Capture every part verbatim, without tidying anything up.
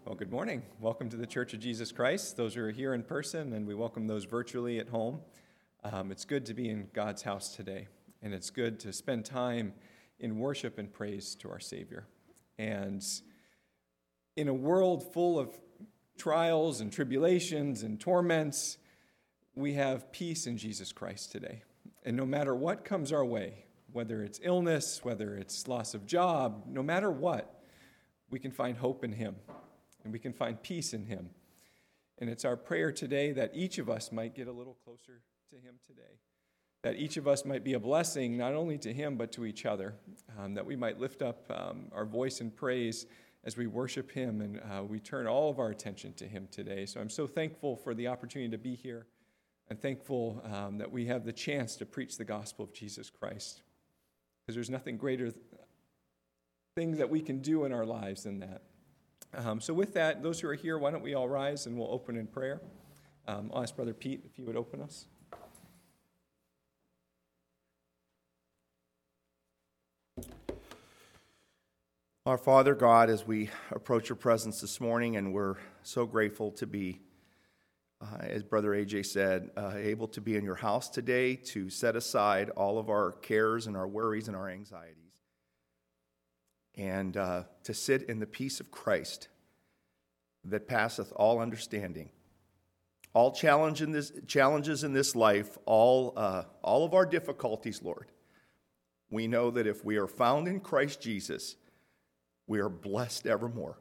Well, good morning. Welcome to the Church of Jesus Christ. Those who are here in person, and we welcome those virtually at home. Um, it's good to be in God's house today, and it's good to spend time in worship and praise to our Savior. And in a world full of trials and tribulations and torments, we have peace in Jesus Christ today. And no matter what comes our way, whether it's illness, whether it's loss of job, no matter what, we can find hope in Him. And we can find peace in Him. And it's our prayer today that each of us might get a little closer to Him today. That each of us might be a blessing not only to Him but to each other. Um, that we might lift up um, our voice in praise as we worship Him and uh, we turn all of our attention to Him today. So I'm so thankful for the opportunity to be here. And thankful um, that we have the chance to preach the gospel of Jesus Christ. Because there's nothing greater th- things that we can do in our lives than that. Um, so with that, those who are here, why don't we all rise and we'll open in prayer. Um, I'll ask Brother Pete if he would open us. Our Father God, as we approach your presence this morning, and we're so grateful to be, uh, as Brother A J said, uh, able to be in your house today to set aside all of our cares and our worries and our anxieties. And uh, to sit in the peace of Christ that passeth all understanding. All challenge in this, challenges in this life, all, uh, all of our difficulties, Lord, we know that if we are found in Christ Jesus, we are blessed evermore.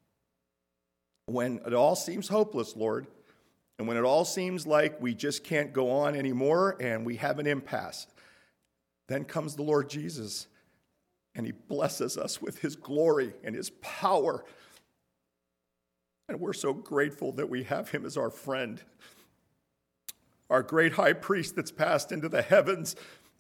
When it all seems hopeless, Lord, and when it all seems like we just can't go on anymore and we have an impasse, then comes the Lord Jesus. And He blesses us with His glory and His power. And we're so grateful that we have Him as our friend. Our great high priest that's passed into the heavens,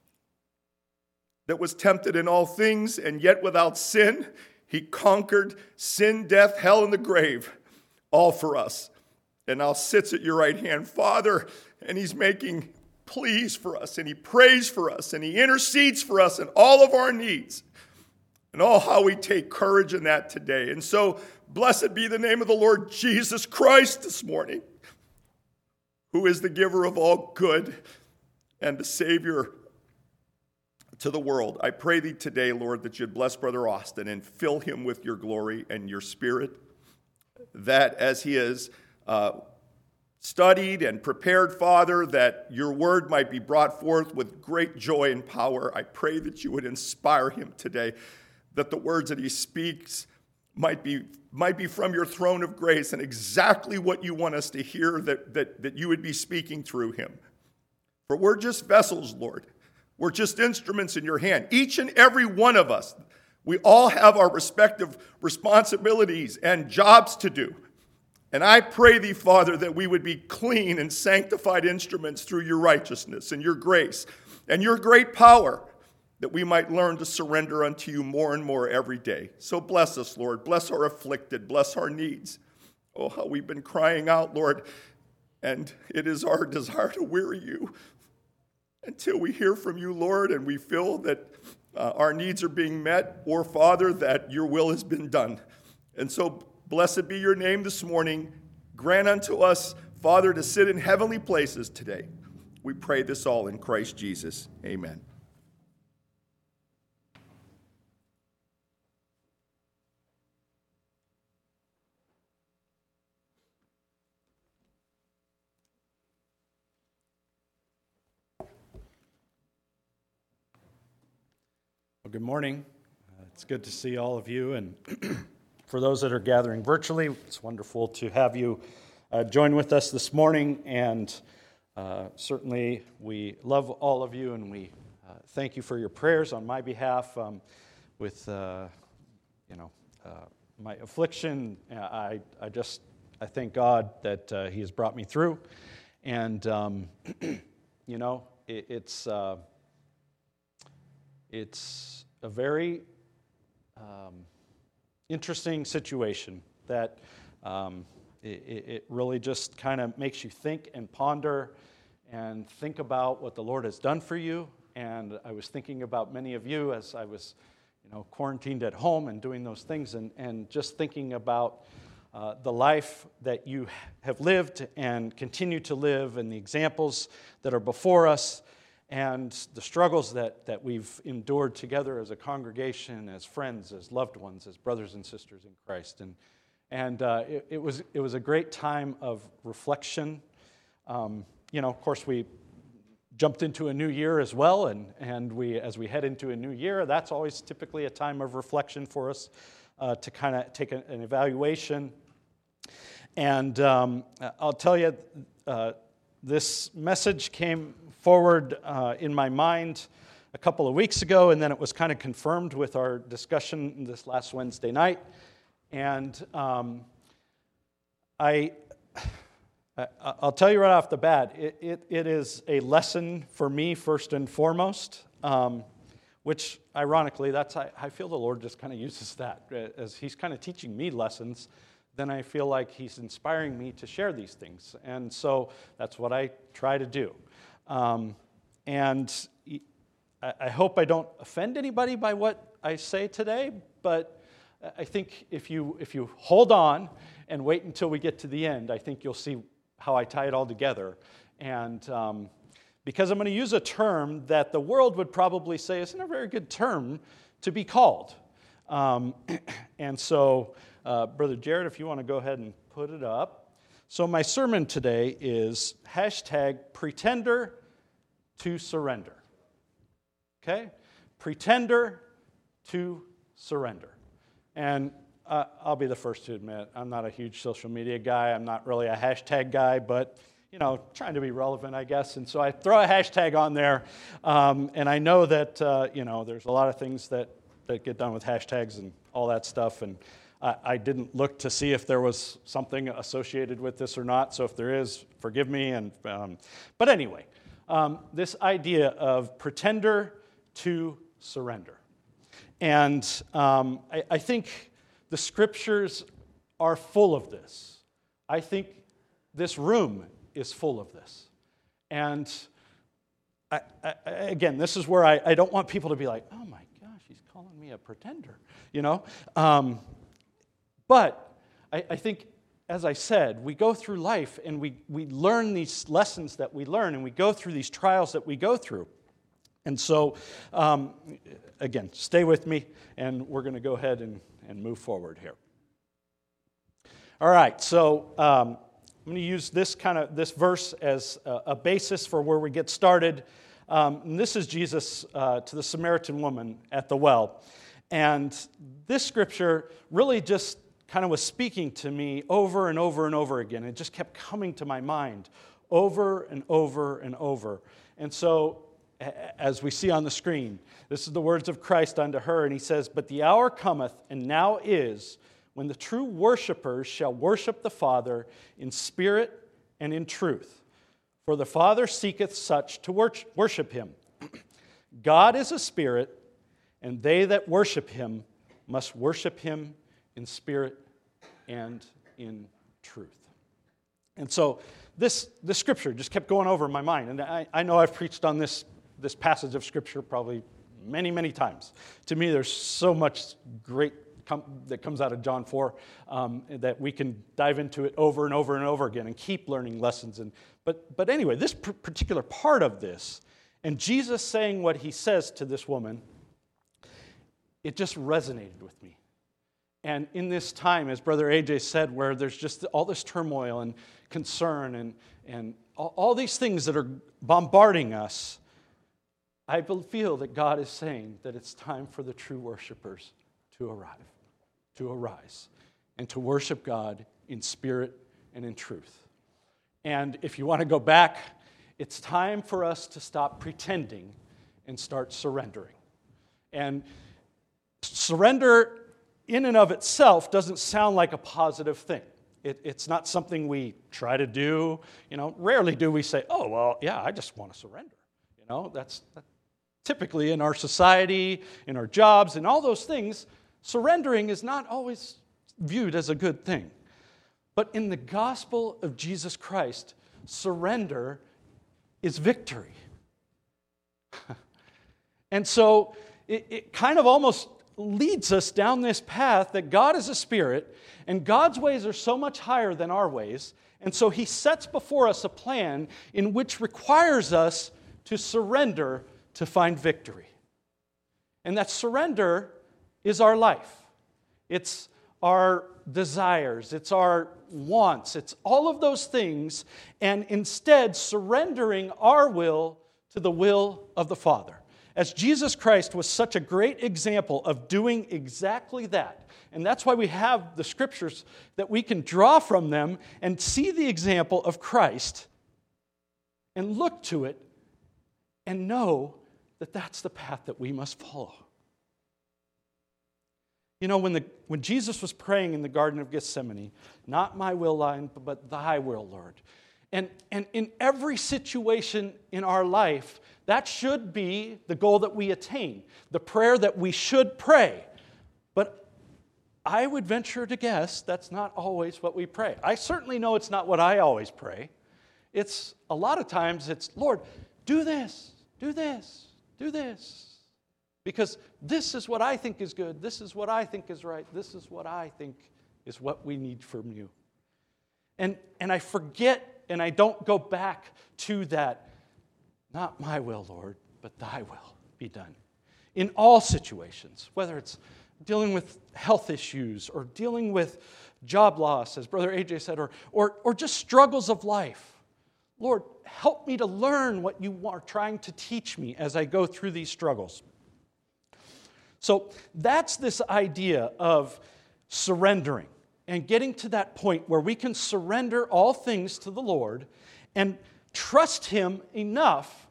that was tempted in all things and yet without sin. He conquered sin, death, hell, and the grave, all for us. And now sits at your right hand, Father, and He's making pleas for us, and He prays for us, and He intercedes for us in all of our needs. And oh, how we take courage in that today. And so, blessed be the name of the Lord Jesus Christ this morning, who is the giver of all good and the Savior to the world. I pray Thee today, Lord, that You'd bless Brother Austin and fill him with Your glory and Your Spirit, that as he is uh, studied and prepared, Father, that Your word might be brought forth with great joy and power. I pray that You would inspire him today, that the words that he speaks might be, might be from Your throne of grace and exactly what You want us to hear, that, that, that You would be speaking through him. For we're just vessels, Lord. We're just instruments in Your hand. Each and every one of us, we all have our respective responsibilities and jobs to do. And I pray Thee, Father, that we would be clean and sanctified instruments through Your righteousness and Your grace and Your great power, that we might learn to surrender unto You more and more every day. So bless us, Lord. Bless our afflicted. Bless our needs. Oh, how we've been crying out, Lord. And it is our desire to weary You until we hear from You, Lord, and we feel that uh, our needs are being met, or, Father, that Your will has been done. And so blessed be Your name this morning. Grant unto us, Father, to sit in heavenly places today. We pray this all in Christ Jesus. Amen. Well, good morning. Uh, it's good to see all of you, and for those that are gathering virtually, it's wonderful to have you uh, join with us this morning, and uh, certainly we love all of you, and we uh, thank you for your prayers on my behalf um, with, uh, you know, uh, my affliction. I, I just, I thank God that uh, He has brought me through, and, um, you know, it, it's... Uh, It's a very um, interesting situation that um, it, it really just kind of makes you think and ponder and think about what the Lord has done for you. And I was thinking about many of you as I was, you know, quarantined at home and doing those things, and, and just thinking about uh, the life that you have lived and continue to live, and the examples that are before us, and the struggles that, that we've endured together as a congregation, as friends, as loved ones, as brothers and sisters in Christ. And, and uh, it, it, was, it was a great time of reflection. Um, you know, of course, we jumped into a new year as well, and, and we, as we head into a new year, that's always typically a time of reflection for us uh, to kind of take a, an evaluation. And um, I'll tell you, uh, this message came forward uh, in my mind a couple of weeks ago, and then it was kind of confirmed with our discussion this last Wednesday night. And um, I... I'll tell you right off the bat, it, it, it is a lesson for me first and foremost, um, which ironically, that's I, I feel the Lord just kind of uses that. As He's kind of teaching me lessons, then I feel like He's inspiring me to share these things. And so that's what I try to do. Um, and I, I hope I don't offend anybody by what I say today, but I think if you, if you hold on and wait until we get to the end, I think you'll see how I tie it all together. And um, because I'm going to use a term that the world would probably say isn't a very good term to be called. Um, and so, uh, Brother Jared, if you want to go ahead and put it up. So my sermon today is hashtag pretender to surrender. Okay? Pretender to surrender. And Uh, I'll be the first to admit, I'm not a huge social media guy. I'm not really a hashtag guy, but, you know, trying to be relevant, I guess. And so I throw a hashtag on there. Um, and I know that, uh, you know, there's a lot of things that, that get done with hashtags and all that stuff. And I, I didn't look to see if there was something associated with this or not. So if there is, forgive me. And um, But anyway, um, this idea of pretender to surrender. And um, I, I think the Scriptures are full of this. I think this room is full of this. And I, I, again, this is where I, I don't want people to be like, oh my gosh, he's calling me a pretender, you know? Um, but I, I think, as I said, we go through life and we, we learn these lessons that we learn, and we go through these trials that we go through. And so, um, again, stay with me, and we're going to go ahead and and move forward here. All right, so um, I'm going to use this kind of this verse as a, a basis for where we get started. Um, and this is Jesus uh, to the Samaritan woman at the well. And this scripture really just kind of was speaking to me over and over and over again. It just kept coming to my mind over and over and over. And so, as we see on the screen, this is the words of Christ unto her, and he says, "But the hour cometh, and now is, when the true worshipers shall worship the Father in spirit and in truth. For the Father seeketh such to worship him. God is a spirit, and they that worship him must worship him in spirit and in truth." And so this, this scripture just kept going over in my mind. And I, I know I've preached on this this passage of Scripture probably many, many times. To me, there's so much great com- that comes out of John four um, that we can dive into it over and over and over again and keep learning lessons. And But, but anyway, this pr- particular part of this, and Jesus saying what he says to this woman, it just resonated with me. And in this time, as Brother A J said, where there's just all this turmoil and concern and, and all, all these things that are bombarding us, I feel that God is saying that it's time for the true worshipers to arrive, to arise, and to worship God in spirit and in truth. And if you want to go back, it's time for us to stop pretending and start surrendering. And surrender in and of itself doesn't sound like a positive thing. It, it's not something we try to do. You know, rarely do we say, oh, well, yeah, I just want to surrender. You know, that's... That, Typically in our society, in our jobs, and all those things, surrendering is not always viewed as a good thing. But in the gospel of Jesus Christ, surrender is victory. And so it, it kind of almost leads us down this path that God is a spirit, and God's ways are so much higher than our ways, and so he sets before us a plan in which requires us to surrender to find victory. And that surrender is our life. It's our desires, it's our wants, it's all of those things, and instead surrendering our will to the will of the Father. As Jesus Christ was such a great example of doing exactly that. And that's why we have the scriptures that we can draw from them and see the example of Christ and look to it and know that that's the path that we must follow. You know, when, the, when Jesus was praying in the Garden of Gethsemane, not my will, but thy will, Lord. And, and in every situation in our life, that should be the goal that we attain, the prayer that we should pray. But I would venture to guess that's not always what we pray. I certainly know it's not what I always pray. It's a lot of times it's, Lord, do this, do this, do this. Because this is what I think is good, this is what I think is right, this is what I think is what we need from you. And, and I forget and I don't go back to that, not my will, Lord, but thy will be done. In all situations, whether it's dealing with health issues or dealing with job loss, as Brother A J said, or, or, or just struggles of life. Lord, help me to learn what you are trying to teach me as I go through these struggles. So that's this idea of surrendering and getting to that point where we can surrender all things to the Lord and trust Him enough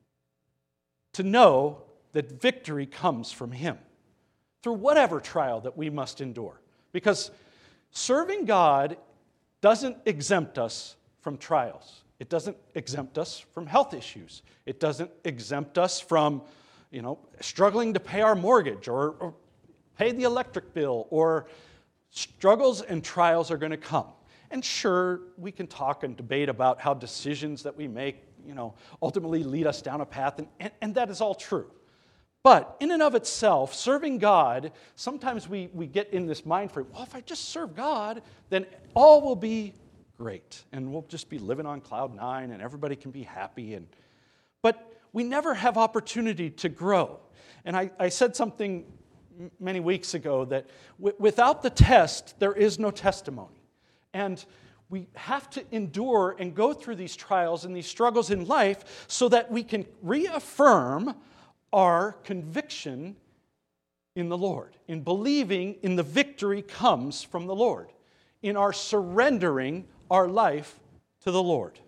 to know that victory comes from Him through whatever trial that we must endure. Because serving God doesn't exempt us from trials. It doesn't exempt us from health issues. It doesn't exempt us from, you know, struggling to pay our mortgage or, or pay the electric bill, or struggles and trials are going to come. And sure, we can talk and debate about how decisions that we make, you know, ultimately lead us down a path, and, and, and that is all true. But in and of itself, serving God, sometimes we, we get in this mind frame, well, if I just serve God, then all will be great, and we'll just be living on cloud nine, and everybody can be happy. And But we never have opportunity to grow. And I, I said something many weeks ago that w- without the test, there is no testimony. And we have to endure and go through these trials and these struggles in life so that we can reaffirm our conviction in the Lord, in believing in the victory comes from the Lord, in our surrendering our life to the Lord.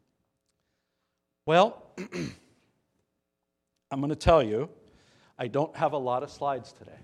Well, I'm going to tell you, I don't have a lot of slides today.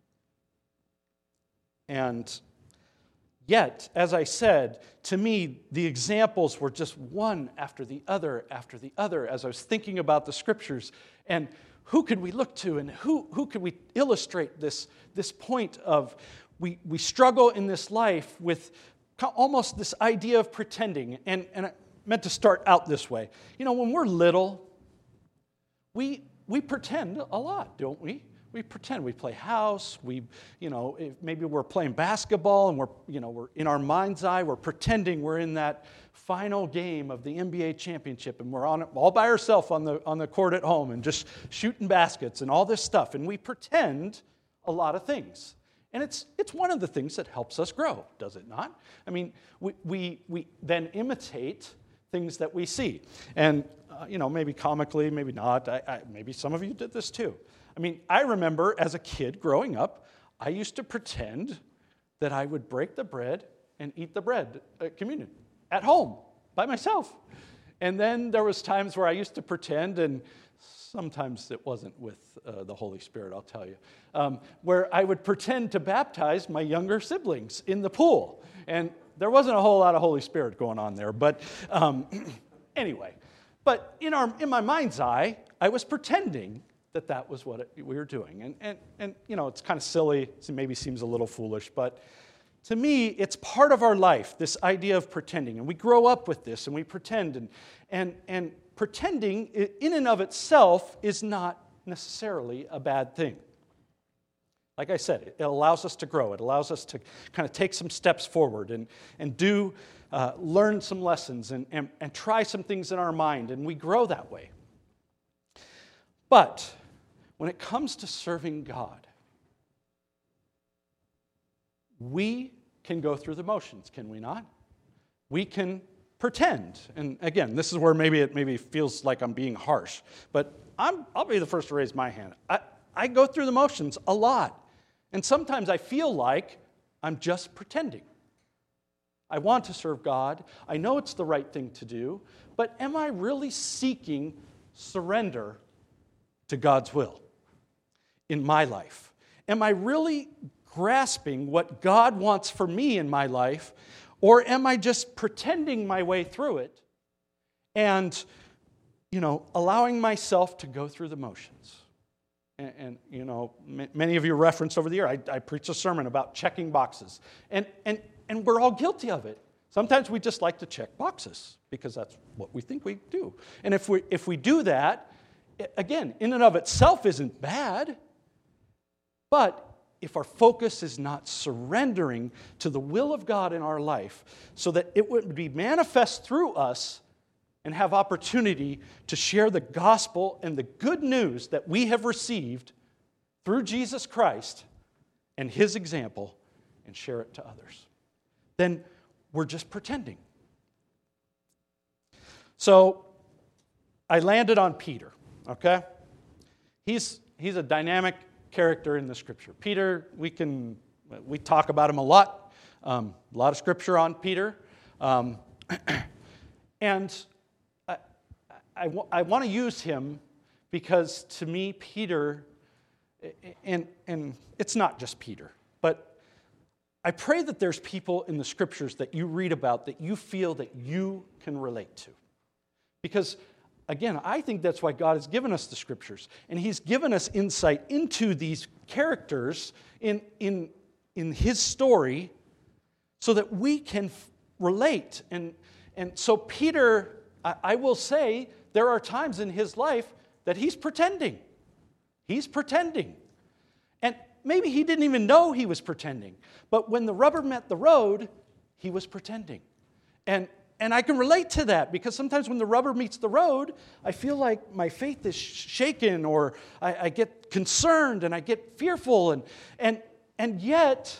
And yet, as I said, to me, the examples were just one after the other after the other as I was thinking about the scriptures. And who could we look to, and who, who could we illustrate this, this point of we, we struggle in this life with almost this idea of pretending. And, and I meant to start out this way. You know, when we're little, we, we pretend a lot, don't we? We pretend we play house. We, you know, if maybe we're playing basketball and we're, you know, we're in our mind's eye. We're pretending we're in that final game of the N B A championship, and we're on it all by ourselves on the on the court at home and just shooting baskets and all this stuff. And we pretend a lot of things, and it's it's one of the things that helps us grow, does it not? I mean, we we we then imitate things that we see, and uh, you know, maybe comically, maybe not. I, I, maybe some of you did this too. I mean, I remember as a kid growing up, I used to pretend that I would break the bread and eat the bread at communion at home by myself. And then there was times where I used to pretend, and sometimes it wasn't with uh, the Holy Spirit, I'll tell you, um, where I would pretend to baptize my younger siblings in the pool. And there wasn't a whole lot of Holy Spirit going on there, but um, anyway. But in our in my mind's eye, I was pretending that that was what it, we were doing. And, and, and, you know, it's kind of silly. It maybe seems a little foolish. But to me, it's part of our life, this idea of pretending. And we grow up with this, and we pretend. And, and, and pretending, in and of itself, is not necessarily a bad thing. Like I said, it allows us to grow. It allows us to kind of take some steps forward and, and do, uh, learn some lessons and, and, and try some things in our mind, and we grow that way. But when it comes to serving God, we can go through the motions, can we not? We can pretend. And again, this is where maybe it maybe feels like I'm being harsh, but I'm, I'll be the first to raise my hand. I, I go through the motions a lot. And sometimes I feel like I'm just pretending. I want to serve God. I know it's the right thing to do. But am I really seeking surrender to God's will in my life? Am I really grasping what God wants for me in my life? Or am I just pretending my way through it and, you know, allowing myself to go through the motions? And, and, you know, m- many of you referenced over the year, I, I preached a sermon about checking boxes. And, and, and we're all guilty of it. Sometimes we just like to check boxes because that's what we think we do. And if we, if we do that, again, in and of itself isn't bad. But if our focus is not surrendering to the will of God in our life so that it would be manifest through us and have opportunity to share the gospel and the good news that we have received through Jesus Christ and His example and share it to others, then we're just pretending. So I landed on Peter, okay? He's, he's a dynamic character in the Scripture. Peter, we can, we talk about him a lot. Um, a lot of Scripture on Peter. Um, and I, I want to use him because to me, Peter, and, and it's not just Peter, but I pray that there's people in the Scriptures that you read about that you feel that you can relate to. Because, again, I think that's why God has given us the Scriptures. And He's given us insight into these characters in, in, in His story so that we can f- relate. And, and so Peter, I, I will say, there are times in his life that he's pretending. He's pretending. And maybe he didn't even know he was pretending. But when the rubber met the road, he was pretending. And, and I can relate to that because sometimes when the rubber meets the road, I feel like my faith is shaken or I, I get concerned and I get fearful. And, and, and yet,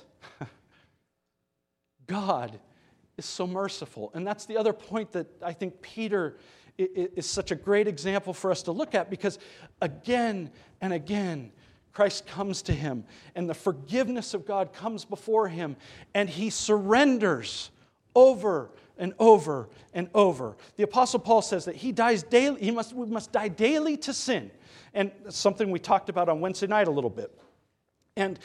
God is so merciful. And that's the other point that I think Peter is such a great example for us to look at because again and again, Christ comes to him and the forgiveness of God comes before him and he surrenders over and over and over. The Apostle Paul says that he dies daily, he must, we must die daily to sin. And something we talked about on Wednesday night a little bit. And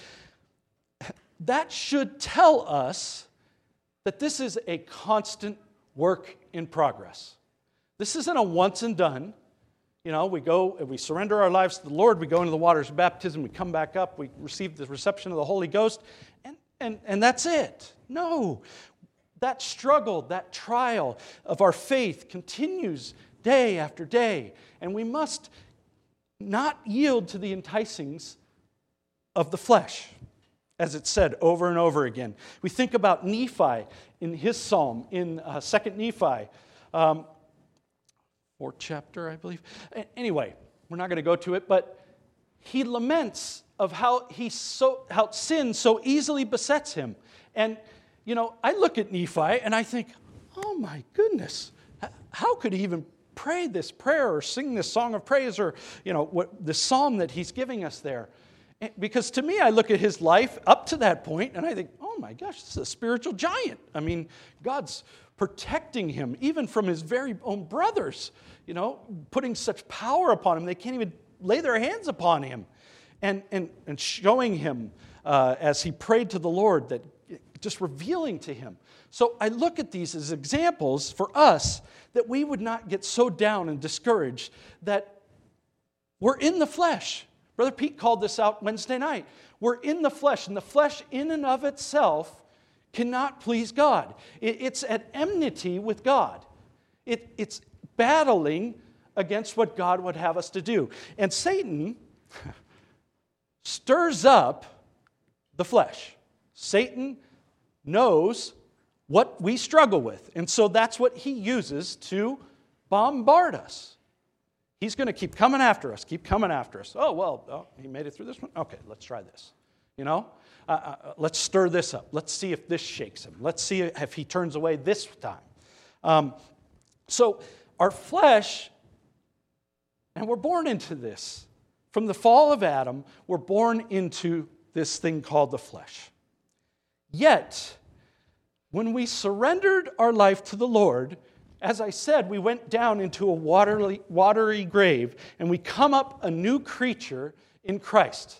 that should tell us that this is a constant work in progress. This isn't a once and done. You know, we go, we surrender our lives to the Lord, we go into the waters of baptism, we come back up, we receive the reception of the Holy Ghost, and, and, and that's it. No. That struggle, that trial of our faith continues day after day, and we must not yield to the enticings of the flesh, as it's said over and over again. We think about Nephi in his psalm, in uh, Second Nephi, um, fourth chapter, I believe. Anyway, we're not going to go to it, but he laments of how he so how sin so easily besets him. And, you know, I look at Nephi and I think, oh my goodness, how could he even pray this prayer or sing this song of praise or, you know, what the psalm that he's giving us there? Because to me, I look at his life up to that point and I think, oh my gosh, this is a spiritual giant. I mean, God's protecting him even from his very own brothers, you know, putting such power upon him, they can't even lay their hands upon him. And, and, and showing him uh, as he prayed to the Lord, that just revealing to him. So I look at these as examples for us that we would not get so down and discouraged that we're in the flesh. Brother Pete called this out Wednesday night. We're in the flesh, and the flesh in and of itself cannot please God. It, it's at enmity with God. It, it's battling against what God would have us to do. And Satan stirs up the flesh. Satan knows what we struggle with, and so that's what he uses to bombard us. He's going to keep coming after us, keep coming after us. Oh, well, oh, he made it through this one? Okay, let's try this. You know, uh, uh, let's stir this up. Let's see if this shakes him. Let's see if he turns away this time. Um, so our flesh, and we're born into this. From the fall of Adam, we're born into this thing called the flesh. Yet, when we surrendered our life to the Lord, as I said, we went down into a watery, watery grave, and we come up a new creature in Christ.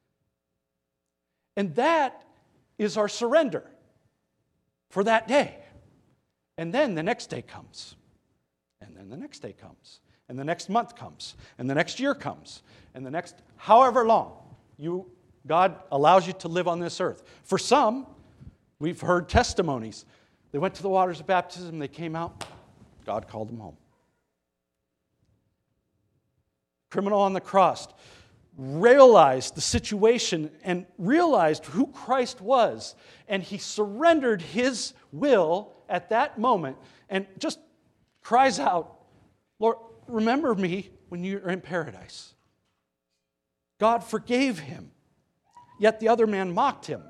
And that is our surrender for that day. And then the next day comes. And then the next day comes. And the next month comes. And the next year comes. And the next however long you God allows you to live on this earth. For some, we've heard testimonies. They went to the waters of baptism, they came out, God called them home. Criminal on the cross realized the situation and realized who Christ was, and he surrendered his will at that moment and just cries out, Lord, remember me when you're in paradise. God forgave him, yet the other man mocked him.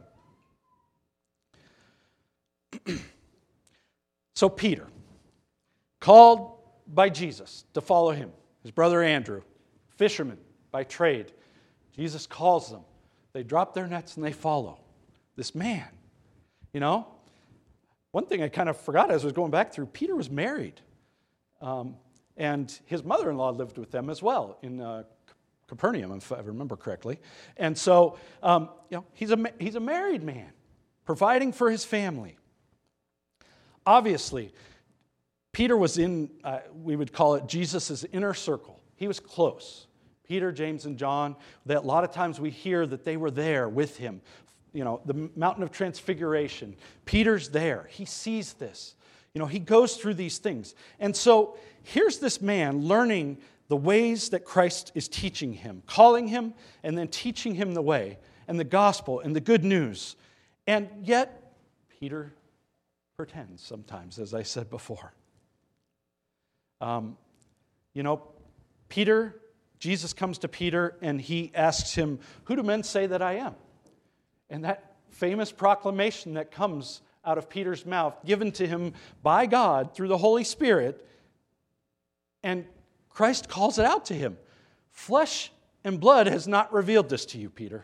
So Peter, called by Jesus to follow him, his brother Andrew, fisherman by trade, Jesus calls them. They drop their nets and they follow this man. You know, one thing I kind of forgot as I was going back through, Peter was married. Um, and his mother-in-law lived with them as well in uh, Capernaum, if I remember correctly. And so, um, you know, he's a, he's a married man, providing for his family. Obviously, Peter was in, uh, we would call it Jesus' inner circle. He was close. Peter, James, and John, that a lot of times we hear that they were there with him. You know, the mountain of transfiguration. Peter's there. He sees this. You know, he goes through these things. And so here's this man learning the ways that Christ is teaching him, calling him and then teaching him the way and the gospel and the good news. And yet, Peter pretends sometimes, as I said before. Um, you know, Peter, Jesus comes to Peter and he asks him, who do men say that I am? And that famous proclamation that comes out of Peter's mouth, given to him by God through the Holy Spirit, and Christ calls it out to him. Flesh and blood has not revealed this to you, Peter.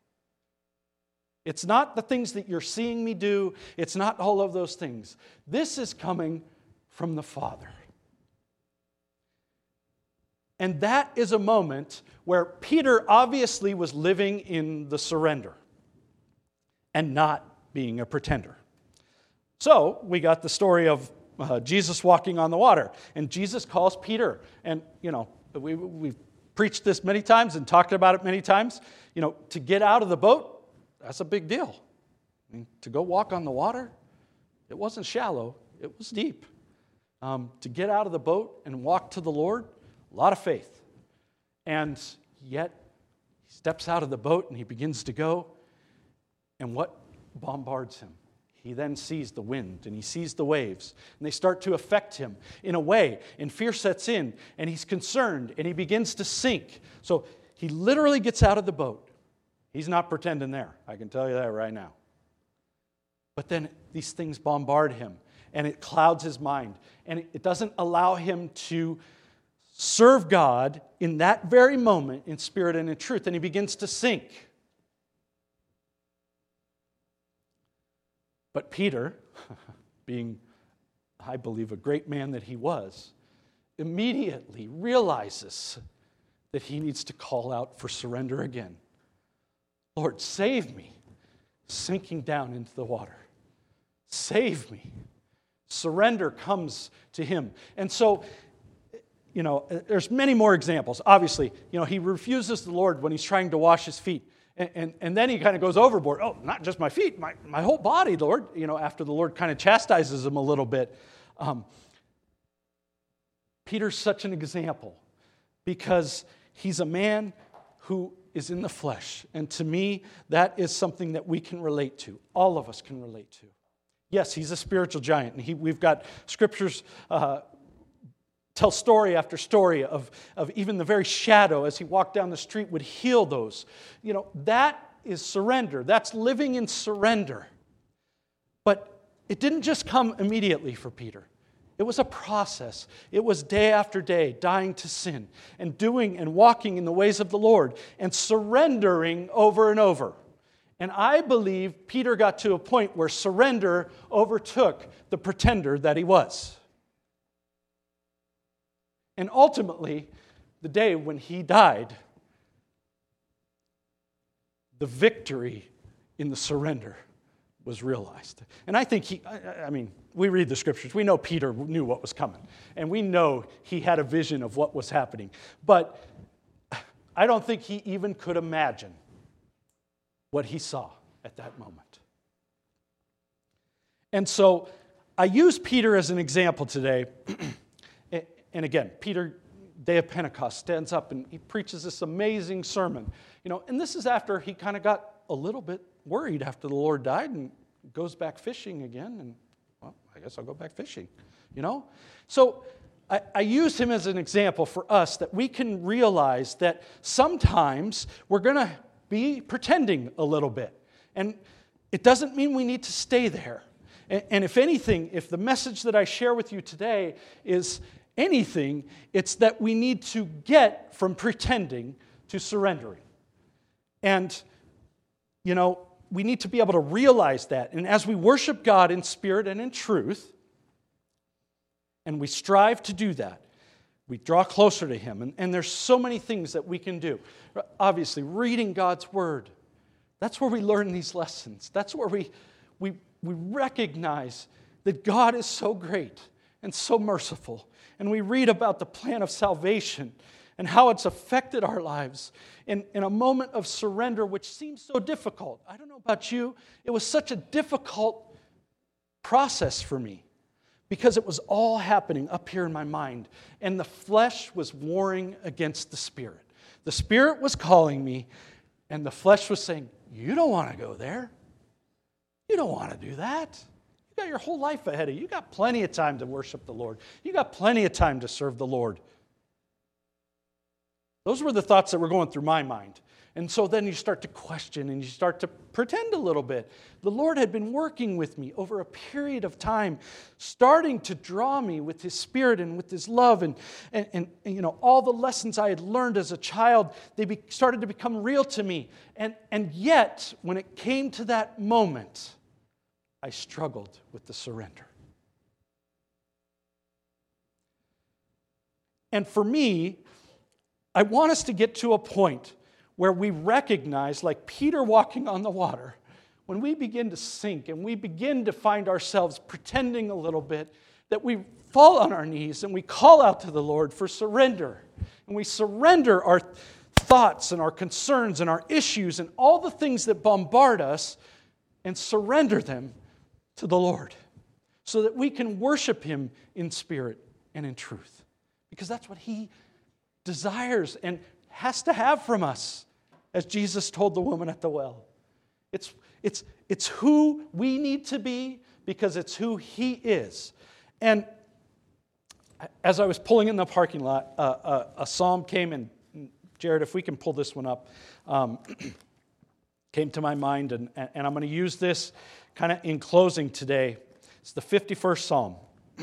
It's not the things that you're seeing me do. It's not all of those things. This is coming from the Father. And that is a moment where Peter obviously was living in the surrender and not being a pretender. So we got the story of uh, Jesus walking on the water, and Jesus calls Peter. And, you know, we, we've preached this many times and talked about it many times. You know, to get out of the boat, that's a big deal. I mean, to go walk on the water, it wasn't shallow, it was deep. Um, to get out of the boat and walk to the Lord, a lot of faith. And yet, he steps out of the boat and he begins to go. And what bombards him? He then sees the wind and he sees the waves. And they start to affect him in a way. And fear sets in and he's concerned and he begins to sink. So he literally gets out of the boat. He's not pretending there. I can tell you that right now. But then these things bombard him and it clouds his mind. And it doesn't allow him to serve God in that very moment in spirit and in truth. And he begins to sink. But Peter, being, I believe, a great man that he was, immediately realizes that he needs to call out for surrender again. Lord, save me, sinking down into the water. Save me. Surrender comes to him. And so, you know, there's many more examples. Obviously, you know, he refuses the Lord when he's trying to wash his feet. And, and, and then he kind of goes overboard. Oh, not just my feet, my, my whole body, Lord. You know, after the Lord kind of chastises him a little bit. Um, Peter's such an example because he's a man who is in the flesh. And to me, that is something that we can relate to. All of us can relate to. Yes, he's a spiritual giant. And he, we've got scriptures uh, tell story after story of, of even the very shadow as he walked down the street would heal those. You know, that is surrender. That's living in surrender. But it didn't just come immediately for Peter. It was a process. It was day after day, dying to sin and doing and walking in the ways of the Lord and surrendering over and over. And I believe Peter got to a point where surrender overtook the pretender that he was. And ultimately, the day when he died, the victory in the surrender was realized. And I think he, I, I mean, we read the scriptures. We know Peter knew what was coming. And we know he had a vision of what was happening. But I don't think he even could imagine what he saw at that moment. And so I use Peter as an example today. And again, Peter, day of Pentecost, stands up and he preaches this amazing sermon. You know, and this is after he kind of got a little bit worried after the Lord died and goes back fishing again. And, well, I guess I'll go back fishing, you know? So I, I use him as an example for us that we can realize that sometimes we're going to be pretending a little bit. And it doesn't mean we need to stay there. And, and if anything, if the message that I share with you today is anything, it's that we need to get from pretending to surrendering. And, you know, we need to be able to realize that. And as we worship God in spirit and in truth, and we strive to do that, we draw closer to Him. And, and there's so many things that we can do. Obviously, reading God's Word. That's where we learn these lessons. That's where we, we, we recognize that God is so great and so merciful. And we read about the plan of salvation and how it's affected our lives in, in a moment of surrender, which seems so difficult. I don't know about you. It was such a difficult process for me because it was all happening up here in my mind. And the flesh was warring against the Spirit. The Spirit was calling me, and the flesh was saying, you don't want to go there. You don't want to do that. You got your whole life ahead of you. You got plenty of time to worship the Lord. You got plenty of time to serve the Lord. Those were the thoughts that were going through my mind. And so then you start to question and you start to pretend a little bit. The Lord had been working with me over a period of time, starting to draw me with His Spirit and with His love. And, and, and, and you know, all the lessons I had learned as a child, they be, started to become real to me. And, and yet, when it came to that moment, I struggled with the surrender. And for me, I want us to get to a point where we recognize, like Peter walking on the water, when we begin to sink and we begin to find ourselves pretending a little bit, that we fall on our knees and we call out to the Lord for surrender. And we surrender our thoughts and our concerns and our issues and all the things that bombard us and surrender them to the Lord so that we can worship Him in spirit and in truth. Because that's what He desires and has to have from us, as Jesus told the woman at the well. It's, it's, it's who we need to be because it's who He is. And as I was pulling in the parking lot, uh, uh, a psalm came, and Jared, if we can pull this one up, um, came to my mind, and, and I'm going to use this kind of in closing today. It's the fifty-first Psalm.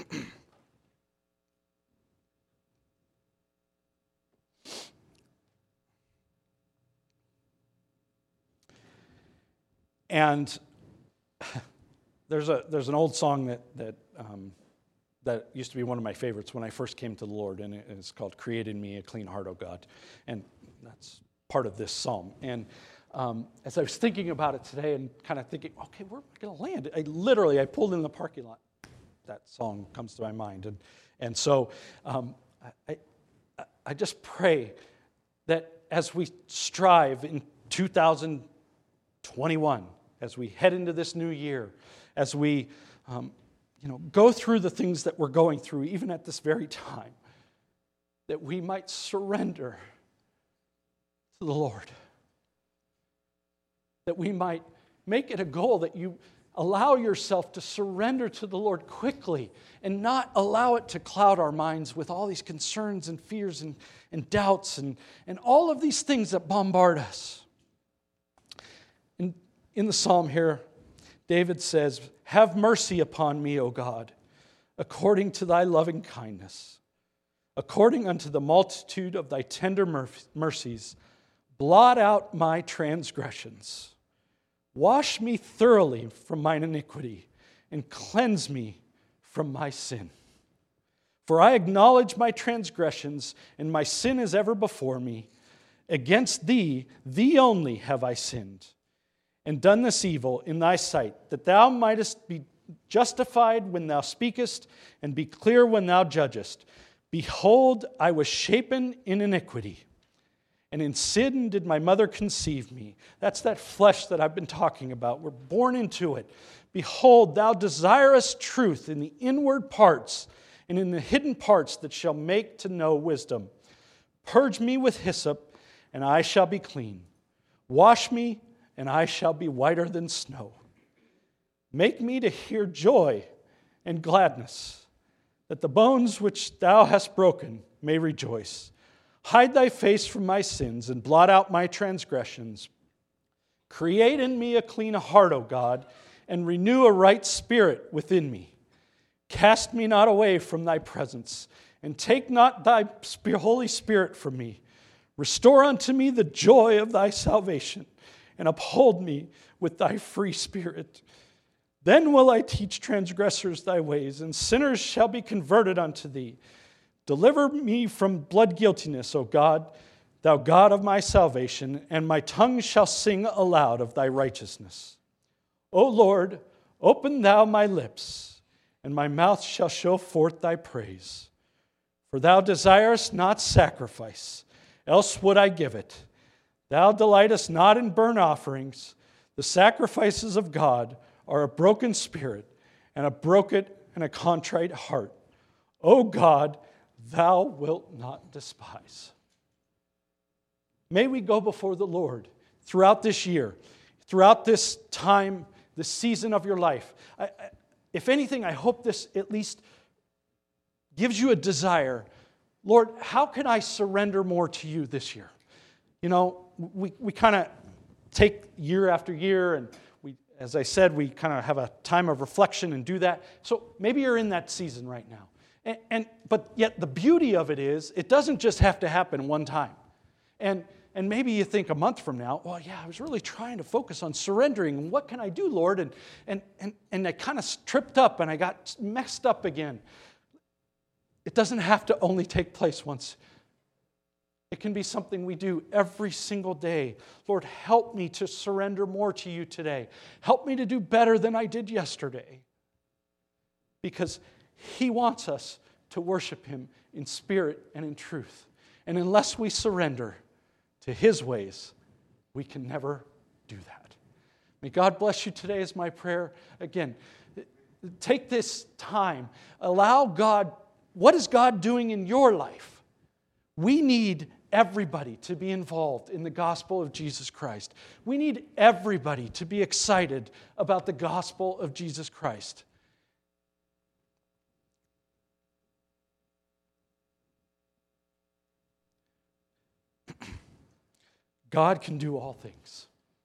And there's a there's an old song that that um, that used to be one of my favorites when I first came to the Lord, and it's called "Create in Me a Clean Heart, O God," and that's part of this psalm. And um, as I was thinking about it today, and kind of thinking, okay, where am I going to land? I literally I pulled in the parking lot. That song comes to my mind, and and so um, I, I I just pray that as we strive in two thousand twenty-one. As we head into this new year, as we um, you know, go through the things that we're going through, even at this very time, that we might surrender to the Lord that we might make it a goal that you allow yourself to surrender to the Lord quickly and not allow it to cloud our minds with all these concerns and fears and, and doubts and, and all of these things that bombard us. In, in the psalm here, David says, "Have mercy upon me, O God, according to thy loving kindness. According unto the multitude of thy tender mercies, blot out my transgressions. Wash me thoroughly from mine iniquity, and cleanse me from my sin. For I acknowledge my transgressions, and my sin is ever before me. Against thee, thee only have I sinned, and done this evil in thy sight, that thou mightest be justified when thou speakest, and be clear when thou judgest. Behold, I was shapen in iniquity, and in sin did my mother conceive me." That's that flesh that I've been talking about. We're born into it. "Behold, thou desirest truth in the inward parts, and in the hidden parts that shall make to know wisdom. Purge me with hyssop, and I shall be clean. Wash me, and I shall be whiter than snow. Make me to hear joy and gladness, that the bones which thou hast broken may rejoice. Hide thy face from my sins, and blot out my transgressions. Create in me a clean heart, O God, and renew a right spirit within me. Cast me not away from thy presence, and take not thy Holy Spirit from me. Restore unto me the joy of thy salvation, and uphold me with thy free spirit. Then will I teach transgressors thy ways, and sinners shall be converted unto thee. Deliver me from blood guiltiness, O God, thou God of my salvation, and my tongue shall sing aloud of thy righteousness. O Lord, open thou my lips, and my mouth shall show forth thy praise. For thou desirest not sacrifice, else would I give it. Thou delightest not in burnt offerings. The sacrifices of God are a broken spirit, and a broken and a contrite heart. O God, thou wilt not despise." May we go before the Lord throughout this year, throughout this time, this season of your life. I, I, if anything, I hope this at least gives you a desire. Lord, how can I surrender more to you this year? You know, we, we kind of take year after year, and we, as I said, we kind of have a time of reflection and do that. So maybe you're in that season right now. And, and but yet the beauty of it is, it doesn't just have to happen one time. And and maybe you think a month from now, well, yeah, I was really trying to focus on surrendering. And what can I do, Lord? And and and and I kind of tripped up and I got messed up again. It doesn't have to only take place once. It can be something we do every single day. Lord, help me to surrender more to you today. Help me to do better than I did yesterday. Because He wants us to worship Him in spirit and in truth. And unless we surrender to His ways, we can never do that. May God bless you today is my prayer. Again, take this time. Allow God, what is God doing in your life? We need everybody to be involved in the gospel of Jesus Christ. We need everybody to be excited about the gospel of Jesus Christ. God can do all things.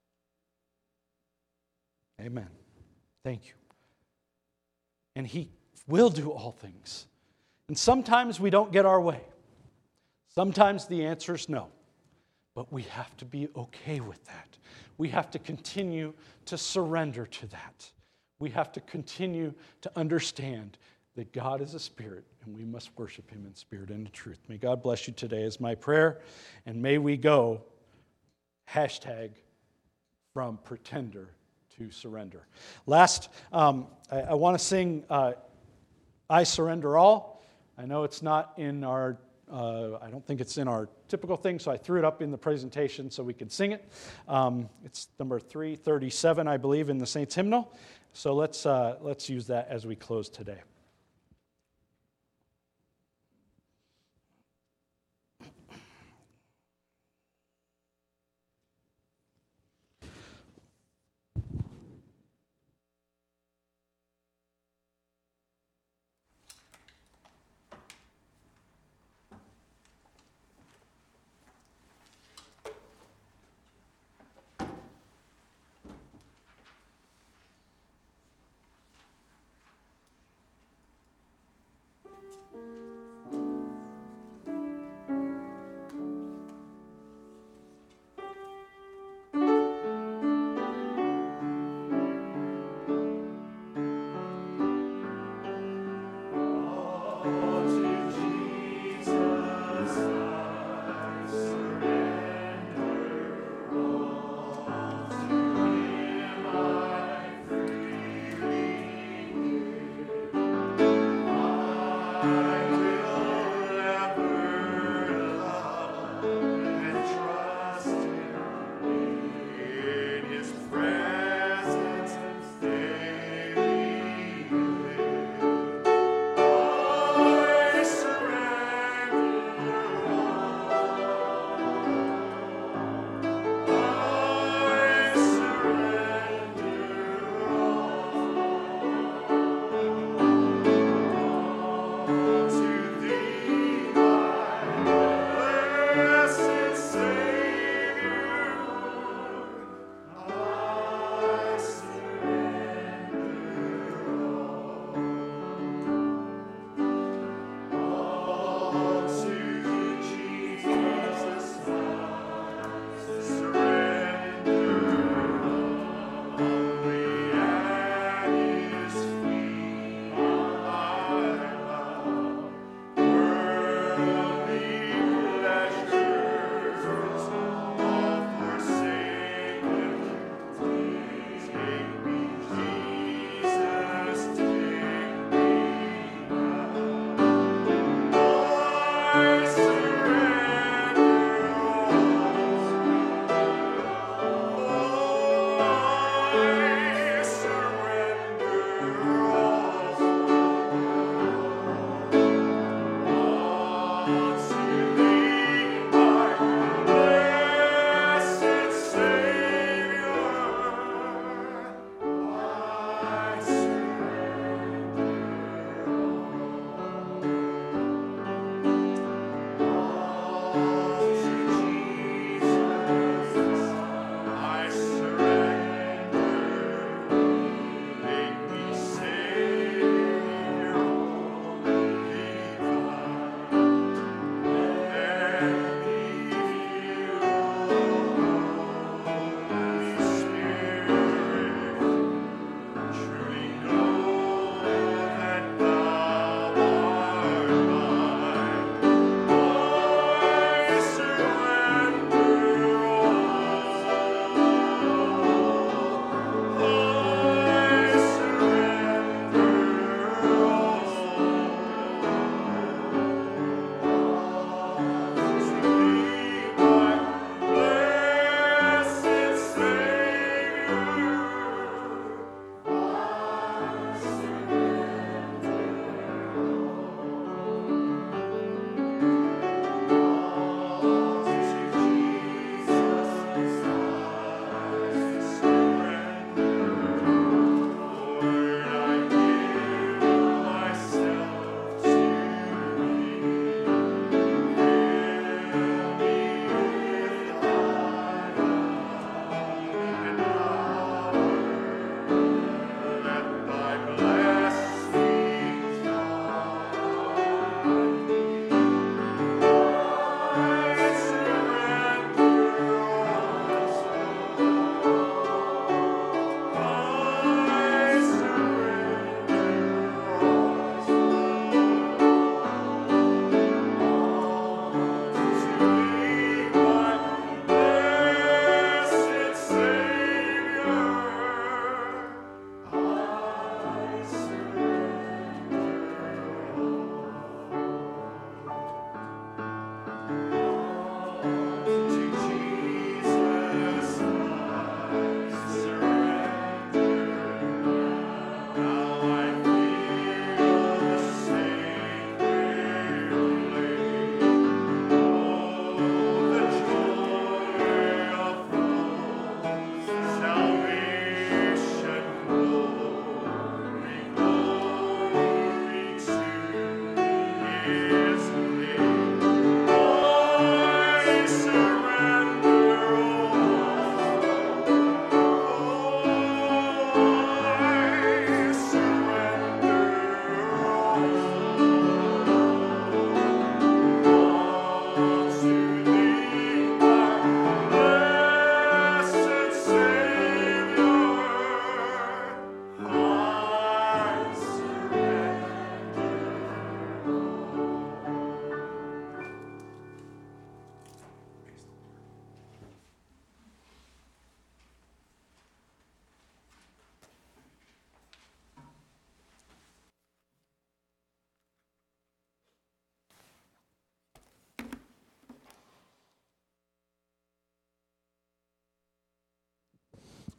Amen. Thank you. And He will do all things. And sometimes we don't get our way. Sometimes the answer is no. But we have to be okay with that. We have to continue to surrender to that. We have to continue to understand that God is a spirit and we must worship Him in spirit and in truth. May God bless you today is my prayer. And may we go, hashtag, from pretender to surrender. Last, um, I, I want to sing uh, I Surrender All. I know it's not in our, uh, I don't think it's in our typical thing, so I threw it up in the presentation so we could sing it. Um, it's number three thirty-seven, I believe, in the Saints Hymnal. So let's uh, let's use that as we close today.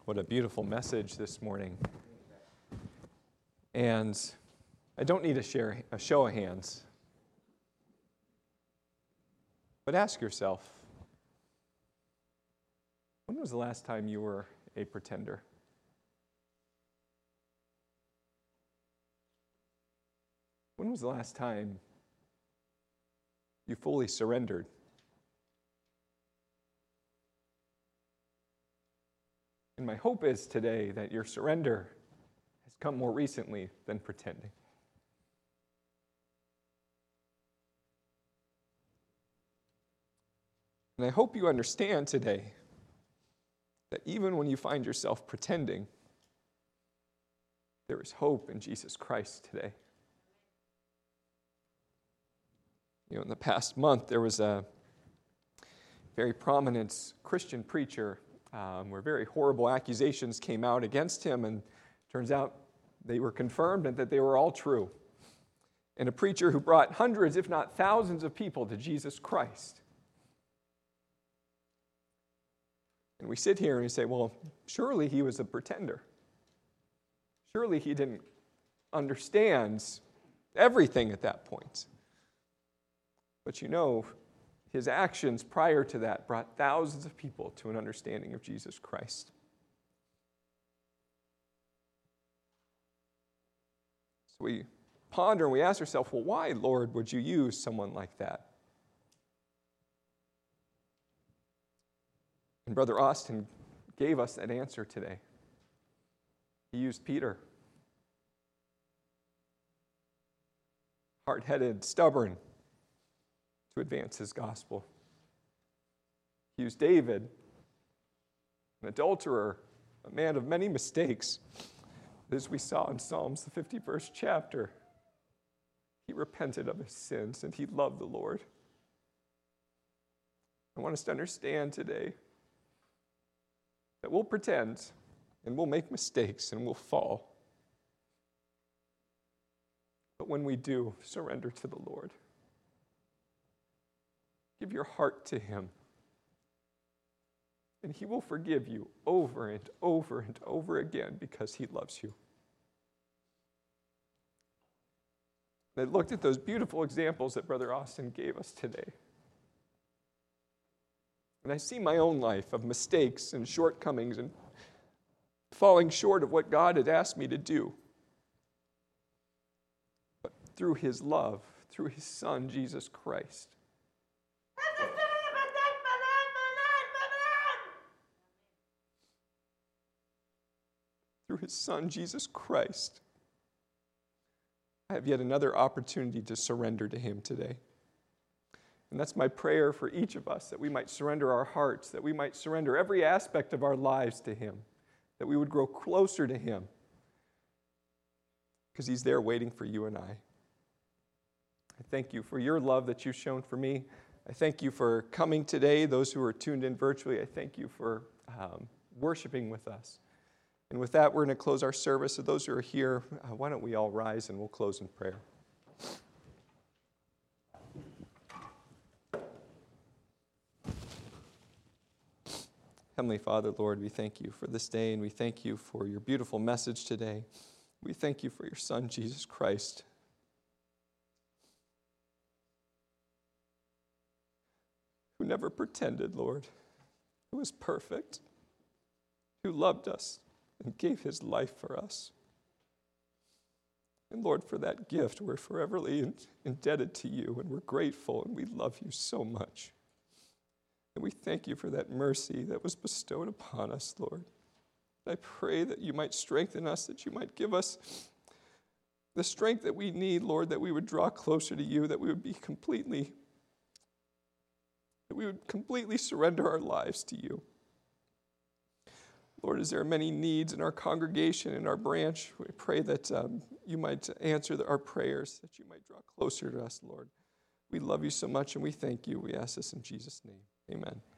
What a beautiful message this morning. And I don't need a, share, a show of hands, but ask yourself, when was the last time you were a pretender? When was the last time you fully surrendered? And my hope is today that your surrender has come more recently than pretending. And I hope you understand today that even when you find yourself pretending, there is hope in Jesus Christ today. You know, in the past month, there was a very prominent Christian preacher um, where very horrible accusations came out against him, and turns out they were confirmed and that they were all true. And a preacher who brought hundreds, if not thousands, of people to Jesus Christ. And we sit here and we say, well, surely he was a pretender. Surely he didn't understand everything at that point. But you know, his actions prior to that brought thousands of people to an understanding of Jesus Christ. So we ponder and we ask ourselves, well, why, Lord, would you use someone like that? And Brother Austin gave us that answer today. He used Peter. Hard-headed, stubborn, to advance his gospel. He used David, an adulterer, a man of many mistakes. As we saw in Psalms, the fifty-first chapter, he repented of his sins and he loved the Lord. I want us to understand today that we'll pretend and we'll make mistakes and we'll fall. But when we do, surrender to the Lord. Give your heart to him. And he will forgive you over and over and over again because he loves you. I looked at those beautiful examples that Brother Austin gave us today. And I see my own life of mistakes and shortcomings and falling short of what God had asked me to do. But through his love, through his Son, Jesus Christ, through his Son, Jesus Christ, I have yet another opportunity to surrender to him today. And that's my prayer for each of us, that we might surrender our hearts, that we might surrender every aspect of our lives to him, that we would grow closer to him, because he's there waiting for you and I. I thank you for your love that you've shown for me. I thank you for coming today, those who are tuned in virtually. I thank you for um, worshiping with us. And with that, we're going to close our service. So those who are here, uh, why don't we all rise and we'll close in prayer. Heavenly Father, Lord, we thank you for this day, and we thank you for your beautiful message today. We thank you for your Son, Jesus Christ, who never pretended, Lord, who was perfect, who loved us and gave his life for us. And Lord, for that gift, we're foreverly indebted to you, and we're grateful, and we love you so much. And we thank you for that mercy that was bestowed upon us, Lord. I pray that you might strengthen us, that you might give us the strength that we need, Lord, that we would draw closer to you, that we would be completely, that we would completely surrender our lives to you. Lord, as there are many needs in our congregation, in our branch, we pray that um, you might answer the, our prayers, that you might draw closer to us, Lord. We love you so much, and we thank you. We ask this in Jesus' name. Amen.